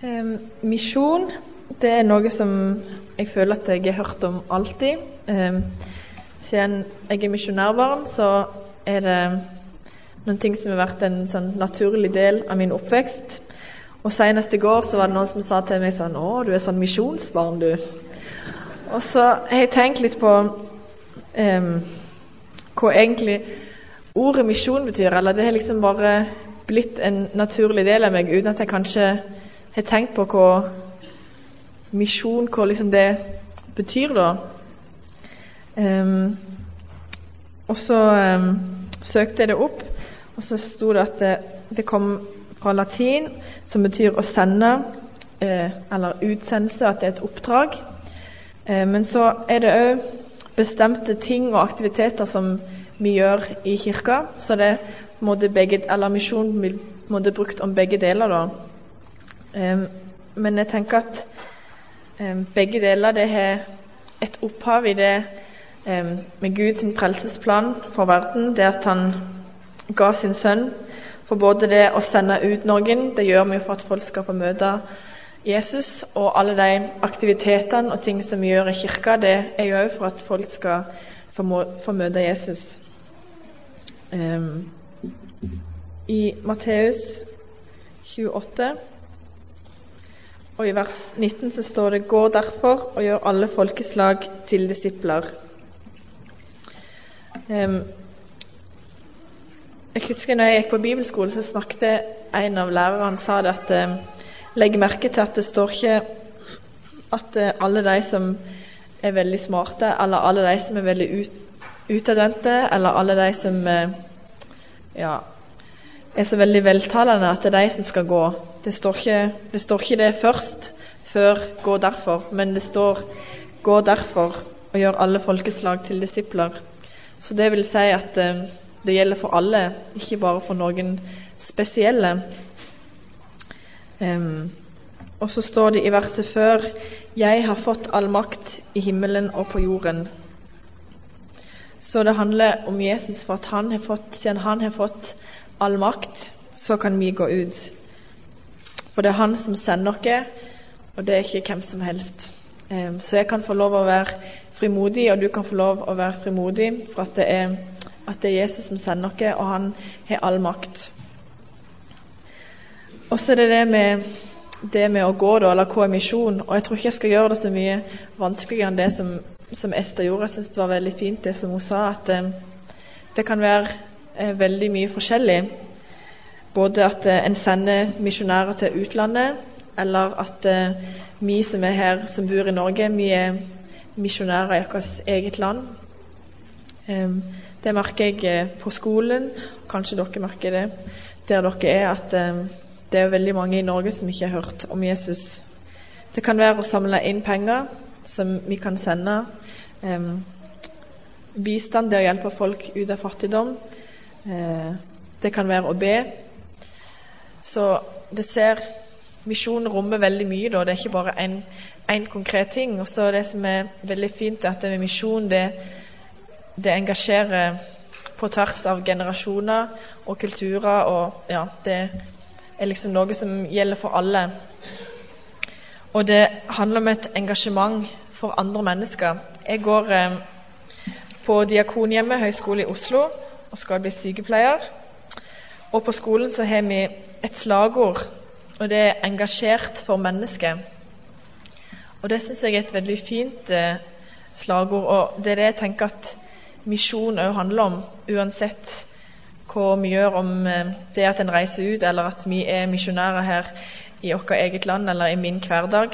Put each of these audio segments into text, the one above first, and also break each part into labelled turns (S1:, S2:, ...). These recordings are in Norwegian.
S1: Misjon, det noe som jeg føler at jeg har hørt om alltid. Siden jeg misjonærbarn, så det noen ting som har vært en sånn naturlig del av min oppvekst. Og senest i går så var det noen som sa til meg sånn: «Å, du sånn misjonsbarn, du.» Og så har jeg tenkt litt på hva egentlig ordet misjon betyr, eller det har liksom bare blitt en naturlig del av meg, uten at jeg kanskje har tenkt på hva misjon, hva liksom det betyr da. Og så søkte jeg det opp, og så sto det at det kom fra latin, som betyr å sende, eller utsendelse, at det et oppdrag. Men så det også bestemte ting og aktiviteter som vi gjør i kirka, så det måtte misjon måtte brukt om begge deler da. Men jeg tenker at begge deler det har et opphav i det med Guds frelsesplan for verden, det at han ga sin sønn for både det å sende ut noen, det gjør vi for at folk skal få møte Jesus, og alle de aktivitetene og ting som vi gjør i kirka, det jo også for at folk skal få møte Jesus. I Matteus 28 og i vers 19 så står det: «Gå derfor og gjør alle folkeslag til disipler.» Jeg husker når jeg gikk på bibelskole, så snakket en av lærerne, sa det at legg merke til at det står ikke at alle de som veldig smarte, eller alle de som veldig utadvendte, eller alle de som så veldig veltalende, at det de som skal gå. Det står ikke det først, før gå derfor, men det står gå derfor og gjør alle folkeslag til disipler. Så det vil si at det gjelder for alle, ikke bare for noen spesielle. Og så står det i verset før: «Jeg har fått all makt i himmelen og på jorden.» Så det handler om Jesus, for at siden han har fått all makt, så kan vi gå ut. For det han som sender noe, og det ikke hvem som helst. Så jeg kan få lov å være frimodig, og du kan få lov å være frimodig, for at det Jesus som sender noe, og han har all makt. Og så det med å gå da, eller hva misjon. Og jeg tror ikke jeg skal gjøre det så mye vanskeligere enn det som Esther gjorde. Jeg synes det var veldig fint det som hun sa, at det kan være veldig mye forskjellig. Både at en sender misjonærer til utlandet, eller at vi som her, som bor i Norge, vi misjonærer i deres eget land. Det merker jeg på skolen, kanskje dere merker det der dere at det veldig mange i Norge som ikke har hørt om Jesus. Det kan være å samle inn penger som vi kan sende, bistand, det å hjelpe folk ut av fattigdom. Det kan være å be. Så misjon rommer veldig mye da. Det ikke bare en konkret ting. Og så det som veldig fint at det med misjon, det engasjerer på tvers av generasjoner og kulturer, og det liksom noe som gjelder for alle. Og det handler om et engasjement for andre mennesker. Jeg går på Diakonhjemmet Høgskole i Oslo og skal bli sykepleier. Og på skolen så har vi et slagord, og det engasjert for mennesket. Og det synes jeg et veldig fint slagord, og det jeg tenker at misjon også handler om, uansett hva vi gjør, om det at en reiser ut, eller at vi misjonærer her i vårt eget land, eller i min hverdag.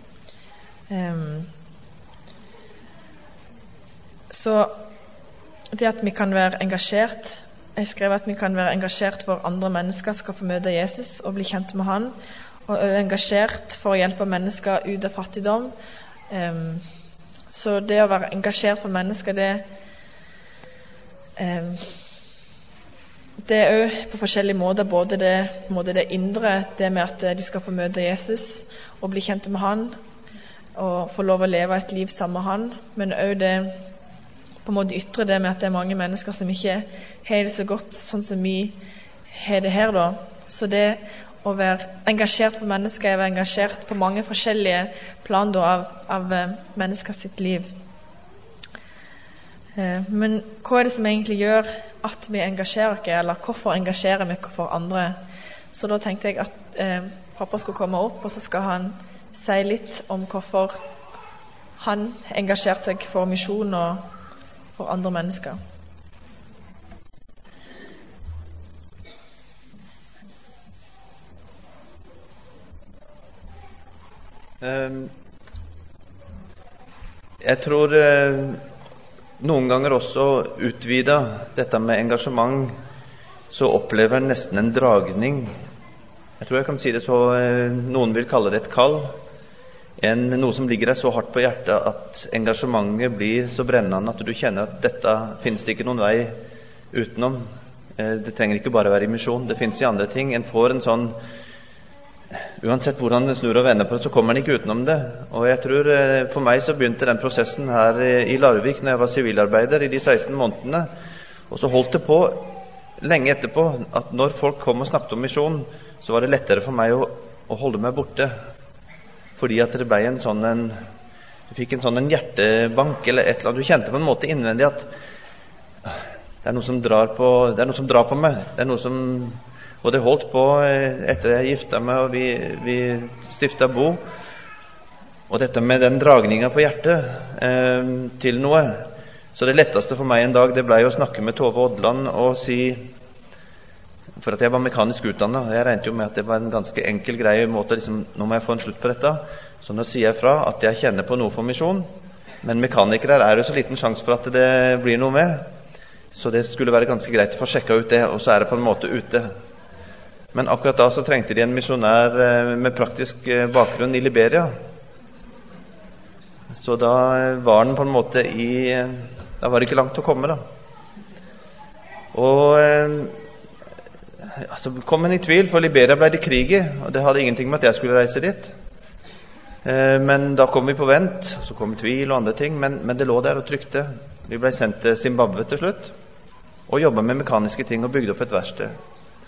S1: Så det at vi kan være engasjert, jeg skrev at vi kan være engasjert for andre mennesker skal få møte Jesus og bli kjent med han, og også engasjert for å hjelpe mennesker ut av fattigdom. Så det å være engasjert for mennesker, det også på forskjellige måter, både det indre, det med at de skal få møte Jesus og bli kjent med han, og få lov å leve et liv sammen med han, men også det på en måte ytre, det med at det er mange mennesker som ikke har det så godt sånn som vi har det her da. Så det å være engasjert for mennesker, å være engasjert på mange forskjellige plan da, av mennesker sitt liv. Men hva det som egentlig gjør at vi engasjerer oss, eller hvorfor engasjerer vi oss for andre? Så da tenkte jeg at pappa skulle komme opp, og så skal han si litt om hvorfor han engasjerte seg for misjon og for andre mennesker.
S2: Jeg tror noen ganger også utvida dette med engasjement, så opplever nesten en dragning. Jeg tror jeg kan si det så, noen vil kalle det et kall, noe som ligger deg så hardt på hjertet at engasjementet blir så brennende at du kjenner at dette finnes det ikke noen vei utenom. Det trenger ikke bare være i misjon, det finnes i andre ting. En får en sånn, uansett hvordan den snur og vender på det, så kommer den ikke utenom det. Og jeg tror, for meg så begynte den prosessen her i Larvik når jeg var sivilarbeider i de 16 månedene. Og så holdt det på lenge etterpå at når folk kom og snakket om misjon, så var det lettere for meg å holde meg borte. Fordi at det ble du fikk en sånn hjertebank eller et eller annet. Du kjente på en måte innvendig at det er noe som drar på meg. Det er noe som... Og det holdt på etter jeg gifta meg, og vi stiftet bo. Og dette med den dragningen på hjertet til noe. Så det letteste for meg en dag, det ble å snakke med Tove Odland og si, for at jeg var mekanisk utdannet, og jeg regnet jo med at det var en ganske enkel greie måte, liksom, nå må jeg få en slutt på dette. Så nå sier jeg fra at jeg kjenner på noe for misjon, men mekanikere er jo så liten sjanse for at det blir noe med. Så det skulle være ganske greit å få sjekket ut det, og så er det på en måte ute. Men akkurat da så trengte de en misjonær med praktisk bakgrunn i Liberia. Så da var den på en måte da var det ikke langt å komme da. Og så kom han i tvil, for Liberia ble det krig i, og det hadde ingenting med at jeg skulle reise dit. Men da kom vi på vent, så kom tvil og andre ting, men det lå der og trykte. Vi ble sendt til Zimbabwe til slutt, og jobbet med mekaniske ting og bygde opp et verksted.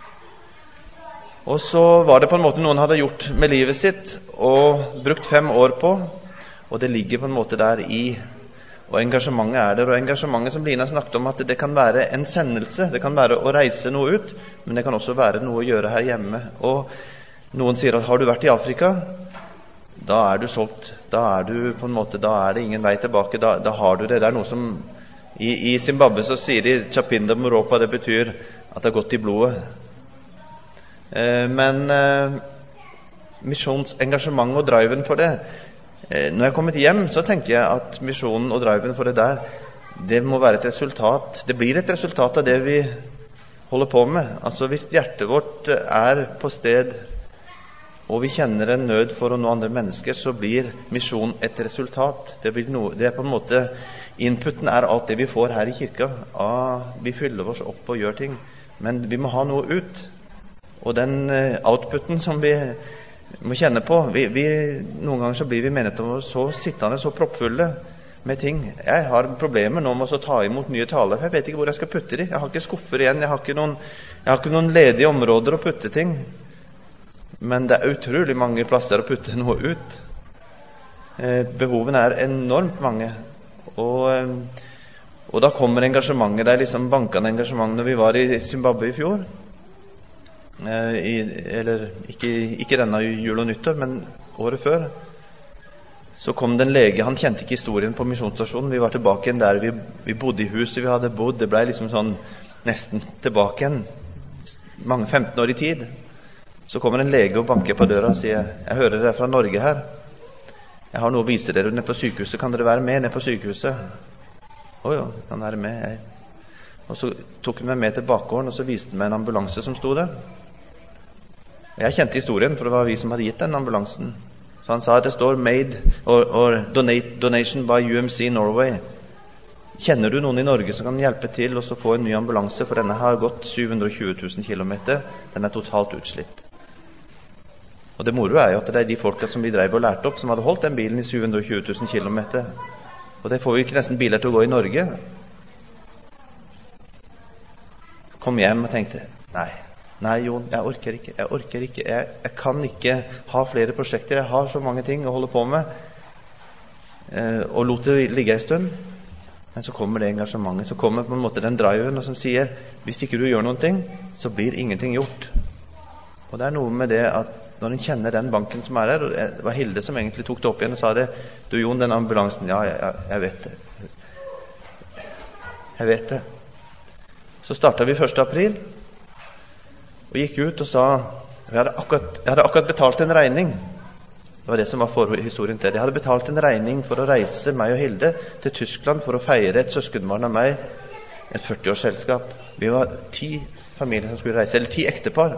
S2: Og så var det på en måte noen hadde gjort med livet sitt og brukt 5 år på, og det ligger på en måte der i, og engasjementet er der, og engasjementet som Lina snakket om, at det kan være en sendelse, det kan være å reise noe ut, men det kan også være noe å gjøre her hjemme. Og noen sier at har du vært i Afrika, da er du solgt, da er du på en måte, da er det ingen vei tilbake, da har du det. Det er noe som, i Zimbabwe så sier de Chapinda Moropa, det betyr at det har gått i blodet. Men misjonsengasjement og driven for det, når jeg er kommet hjem så tenker jeg at misjonen og driven for det der, det må være et resultat, det blir et resultat av det vi holder på med. Altså hvis hjertet vårt er på sted og vi kjenner en nød for å nå andre mennesker, så blir misjon et resultat. Det er på en måte, inputen er alt det vi får her i kirka, vi fyller oss opp og gjør ting, men vi må ha noe ut. Og den outputen som vi må kjenne på, noen ganger så blir vi menigheten så sittende, så proppfulle med ting. Jeg har problemer nå med å ta imot nye taler, for jeg vet ikke hvor jeg skal putte de. Jeg har ikke skuffer igjen, jeg har ikke noen ledige områder å putte ting. Men det er utrolig mange plasser å putte noe ut. Behovene er enormt mange. Og da kommer engasjementet, det er liksom bankende engasjement. Når vi var i Zimbabwe i fjor, eller ikke denne jul og nyttår, men året før, så kom det en lege. Han kjente ikke historien på misjonsstasjonen. Vi var tilbake igjen der vi bodde i huset vi hadde bodd. Det ble liksom sånn nesten tilbake igjen, mange 15 år i tid. Så kommer en lege og banker på døra og sier, jeg hører dere fra Norge her, jeg har noe å vise dere nede på sykehuset, kan dere være med nede på sykehuset? Jo, kan være med. Og så tok han meg med til bakgården, og så viste han meg en ambulanse som stod der. Jeg kjente historien, for det var vi som hadde gitt den ambulansen. Så han sa at det står made or donation by UMC Norway. Kjenner du noen i Norge som kan hjelpe til og så få en ny ambulanse, for denne har gått 720 000 kilometer, den er totalt utslitt. Og det moro er jo at det er de folka som vi drev og lærte opp, som hadde holdt den bilen i 720 000 kilometer. Og det får jo ikke nesten biler til å gå i Norge. Kom hjem og tenkte, nei, Nei, Jon, jeg orker ikke. Jeg kan ikke ha flere prosjekter. Jeg har så mange ting å holde på med. Og lot det ligge en stund. Men så kommer det engasjementet. Så kommer på en måte den driven som sier, hvis ikke du gjør noen ting, så blir ingenting gjort. Og det er noe med det at når en kjenner den banken som her, og det var Hilde som egentlig tok det opp igjen og sa det, du Jon, den ambulansen, ja, jeg vet det. Jeg vet det. Så startet vi 1. april, og gikk ut og sa, jeg hadde akkurat betalt en regning. Det var det som var forhistorien til det. Jeg hadde betalt en regning for å reise meg og Hilde til Tyskland for å feire et søskenbarn av meg, et 40-årsselskap. Vi var 10 familier som skulle reise, eller 10 ektepar.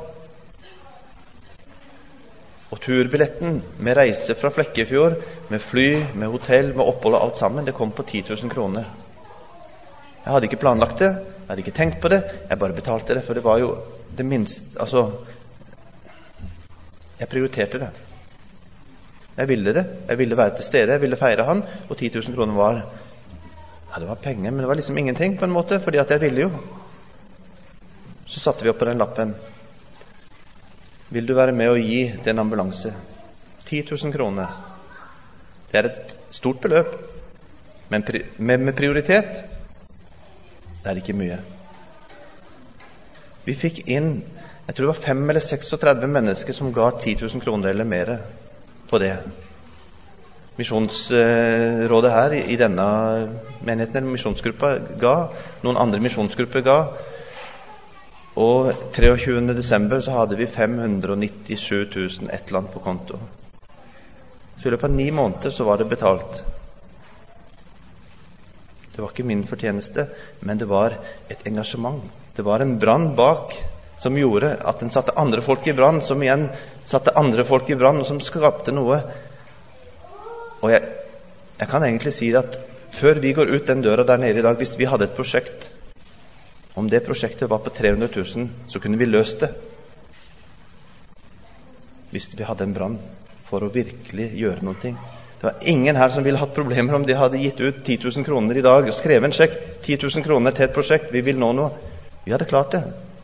S2: Og turbilletten med reise fra Flekkefjord, med fly, med hotell, med opphold og alt sammen, det kom på 10 000 kroner. Jeg hadde ikke planlagt det, jeg hadde ikke tenkt på det, jeg bare betalte det, for det var jo det minste, altså, jeg prioriterte det. Jeg ville det, jeg ville være til stede, jeg ville feire han, og 10 000 kroner var, ja, det var penger, men det var liksom ingenting på en måte, fordi at jeg ville jo. Så satte vi opp på den lappen. Vil du være med å gi til en ambulanse? 10 000 kroner. Det er et stort beløp, men med prioritet, det er ikke mye. Vi fikk inn, jeg tror det var 5 eller 36 mennesker som ga 10 000 kroner eller mer på det. Misjonsrådet her i denne menigheten, eller misjonsgruppa, ga, noen andre misjonsgrupper ga, og 23. desember så hadde vi 597 000 et eller annet på konto. Så i løpet av 9 måneder så var det betalt. Det var ikke min fortjeneste, men det var et engasjement. Det var en brann bak som gjorde at den satte andre folk i brann, som igjen satte andre folk i brann, og som skapte noe. Og jeg kan egentlig si at før vi går ut den døra der nede i dag, hvis vi hadde et prosjekt, om det prosjektet var på 300 000, så kunne vi løst det. Hvis vi hadde en brann for å virkelig gjøre noe. Det var ingen her som ville hatt problemer om de hadde gitt ut 10 000 kroner i dag og skrevet en sjekk, 10 000 kroner til et prosjekt, vi vil nå noe. Vi hadde klart det.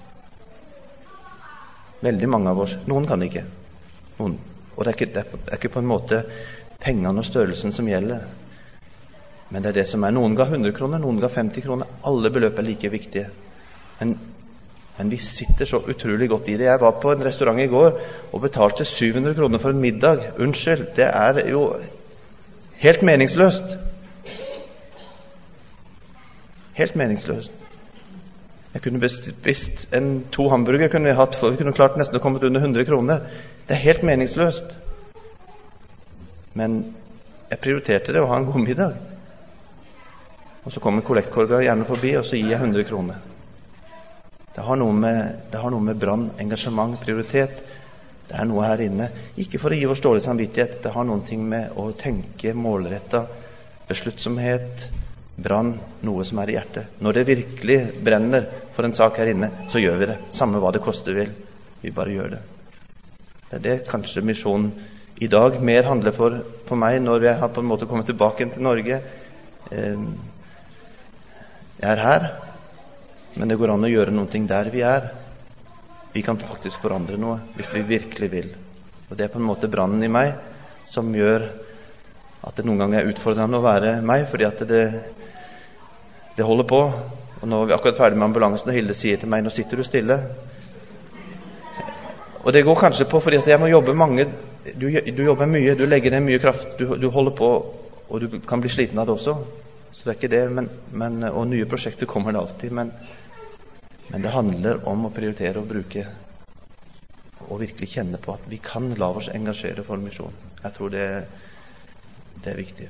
S2: Veldig mange av oss. Noen kan ikke. Noen. Og det er ikke på en måte pengene og størrelsen som gjelder. Men det er det som er. Noen ga 100 kroner, noen ga 50 kroner. Alle beløp er like viktige. Men vi sitter så utrolig godt i det. Jeg var på en restaurant i går og betalte 700 kroner for en middag. Unnskyld, det er jo helt meningsløst. Helt meningsløst. Jeg kunne bespist 2 hamburger kunne vi hatt, for vi kunne klart nesten å komme under 100 kroner. Det er helt meningsløst. Men jeg prioriterte det å ha en god middag. Og så kommer kollektkorga gjerne forbi, og så gir jeg 100 kroner. Det har noe med brann, engasjement, prioritet. Det er noe her inne. Ikke for å gi oss dårlig samvittighet. Det har noen ting med å tenke målrettet, besluttsomhet, brann, noe som er i hjertet. Når det virkelig brenner for en sak her inne, så gjør vi det. Samme hva det koster vil. Vi bare gjør det. Det er det kanskje misjonen i dag mer handler for meg når jeg har på en måte kommet tilbake til Norge. Jeg er her, men det går an å gjøre noe der vi er. Vi kan faktisk forandre noe hvis vi virkelig vil. Og det er på en måte brannen i meg som gjør at det noen ganger er utfordrende å være meg, fordi at det holder på. Og nå er vi akkurat ferdig med ambulansen, og Hilde sier til meg, nå sitter du stille. Og det går kanskje på fordi at jeg må jobbe mange, du jobber mye, du legger ned mye kraft, du holder på, og du kan bli sliten av det også. Så det er ikke det, og nye prosjekter kommer det alltid, men det handler om å prioritere og bruke, og virkelig kjenne på at vi kan la oss engasjere for misjon. Jeg tror det er viktig.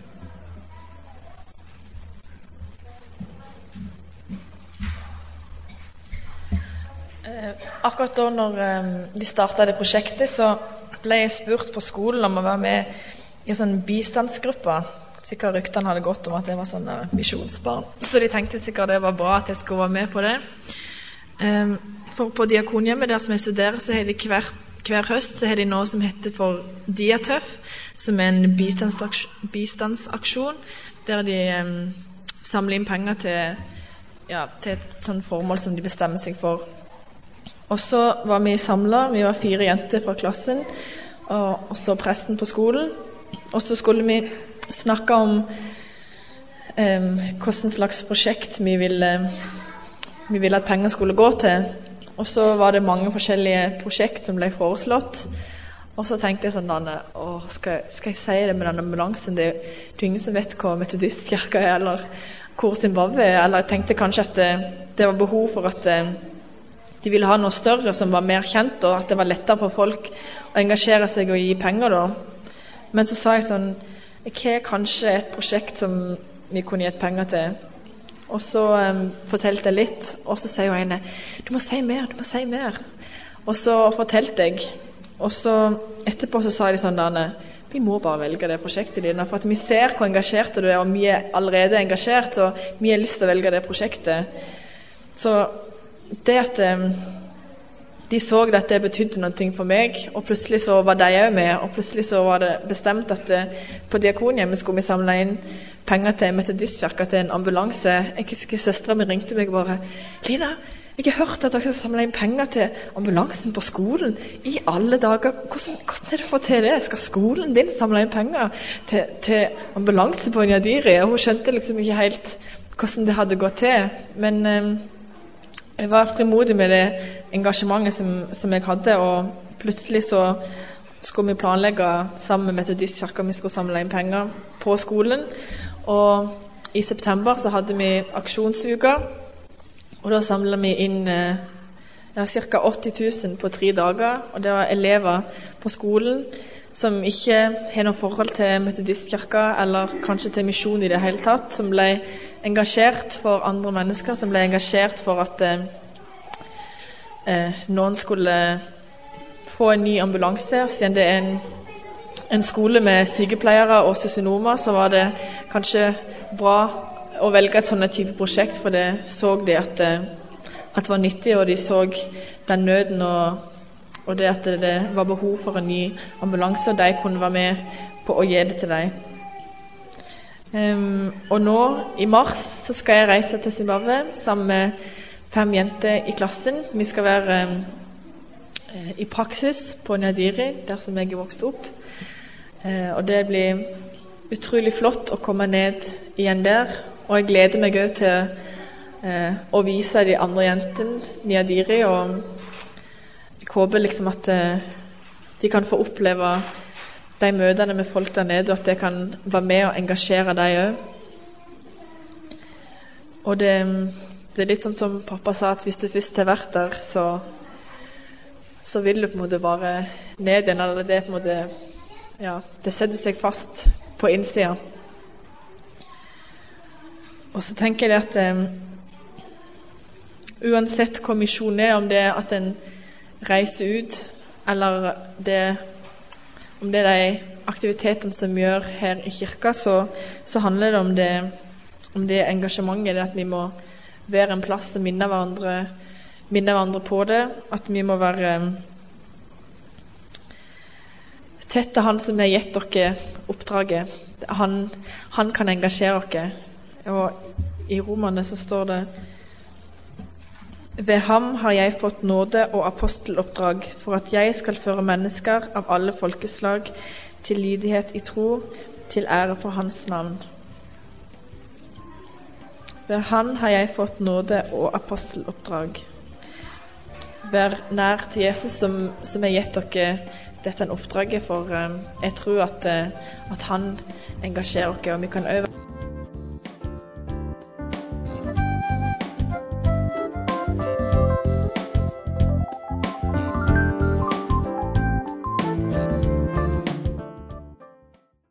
S1: Akkurat da når de startet det prosjektet, så ble jeg spurt på skolen om å være med i en sånn bistandsgruppe. Sikkert ryktene hadde gått om at jeg var sånn misjonsbarn, så de tenkte sikkert det var bra at jeg skulle være med på det. For på Diakonhjemmet der som jeg studerer, så har de hver høst så har de noe som heter for Diatøff, som er en bistandsaksjon der de samler inn penger til et sånt formål som de bestemmer seg for. Og så var vi samlet, vi var 4 jenter fra klassen, og så presten på skolen. Og så skulle vi snakke om hvilken slags prosjekt vi ville at penger skulle gå til. Og så var det mange forskjellige prosjekt som ble foreslått. Og så tenkte jeg sånn, skal jeg si det med den ambulansen? Det er jo ingen som vet hva Metodistkirka er, eller hvor Zimbabwe er. Eller jeg tenkte kanskje at det var behov for at de ville ha noe større som var mer kjent, og at det var lettere for folk å engasjere seg og gi penger da. Men så sa jeg sånn, jeg har kanskje et prosjekt som vi kunne gitt penger til. Og så fortalte jeg litt, og så sier hun ene, du må si mer. Og så fortalte jeg. Og så etterpå så sa de sånn, vi må bare velge det prosjektet dine, for at vi ser hvor engasjert du er, og vi er allerede engasjert, så vi har lyst til å velge det prosjektet. Så det at de så at det betydde noe for meg, og plutselig så var de også med, og plutselig så var det bestemt at på Diakonhjemmet skulle vi samle inn penger til Metodistkirka, til en ambulanse. Jeg husker søsteren min ringte meg bare, Lina, jeg har hørt at dere skal samle inn penger til ambulansen på skolen. I alle dager. Hvordan er det for til det? Skal skolen din samle inn penger til ambulanse på Nyadiri? Og hun skjønte liksom ikke helt hvordan det hadde gått til. Men jeg var frimodig med det engasjementet som jeg hadde, og plutselig så skulle vi planlegge sammen med Metodistkirka, vi skulle samle inn penger på skolen. Og i september så hadde vi aksjonsuka. Og da samlet vi inn ca. 80 000 på 3 dager, og det var elever på skolen som ikke har noe forhold til Metodistkirka, eller kanskje til misjon i det hele tatt, som ble engasjert for andre mennesker, som ble engasjert for at noen skulle få en ny ambulanse. Og siden det er en skole med sykepleiere og sosionomer, så var det kanskje bra å velge et sånne type prosjekt, for det så de at det var nyttig, og de så den nøden og det at det var behov for en ny ambulanse, og de kunne være med på å gi det til dem. Og nå i mars så skal jeg reise til Zimbabwe sammen med 5 jenter i klassen. Vi skal være i praksis på Nyadiri, der som jeg er vokst opp, og det blir utrolig flott å komme ned igjen der. Og jeg gleder meg også til å vise de andre jentene Nyadiri, og jeg håper liksom at de kan få oppleve de møtene med folk der nede, og at det kan være med og engasjere dem også. Og det er litt sånn som pappa sa, at hvis du først har vært der, så vil du på en måte bare ned igjen, eller det på en måte, ja, det setter seg fast på innsida. Og så tenker jeg at uansett hva misjon er, om det er at en reiser ut, eller om det er de aktivitetene som gjør her i kirka, så handler det om det engasjementet, det at vi må være en plass og minne hverandre på det, at vi må være tett til han som har gitt dere oppdraget. Han kan engasjere dere. Og i Romerne så står det, ved ham har jeg fått nåde og aposteloppdrag for at jeg skal føre mennesker av alle folkeslag til lydighet i tro, til ære for hans navn. Ved han har jeg fått nåde og aposteloppdrag. Vær nær til Jesus som har gitt dere dette oppdraget, for jeg tror at han engasjerer dere, og vi kan øve